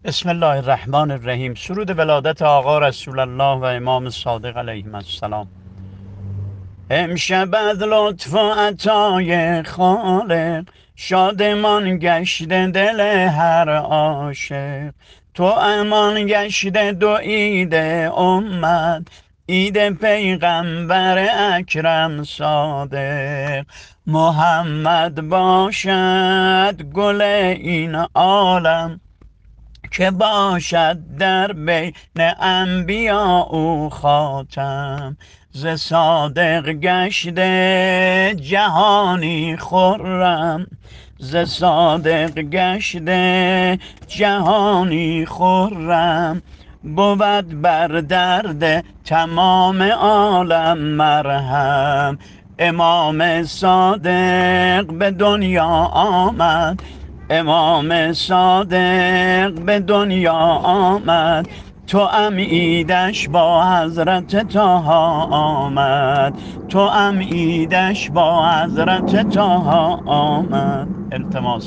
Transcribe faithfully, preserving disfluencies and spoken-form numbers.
بسم الله الرحمن الرحیم. سرود ولادت آقا رسول الله و امام صادق علیهم السلام. امشب از لطف و عطای خالق شادمان گشته دل هر عاشق. تو امان گشته دو عید امت، عید پیغمبر اکرم صادق. محمد باشد گل این عالم، که باشد در بین انبیا او خاتم. ز صادق گشته جهانی خرم، ز صادق گشته جهانی خرم. بود بر درد تمام عالم مرهم. امام صادق به دنیا آمد، امام صادق به دنیا آمد. تو ام عیدش با حضرت طه آمد، تو ام عیدش با حضرت طه آمد. التماس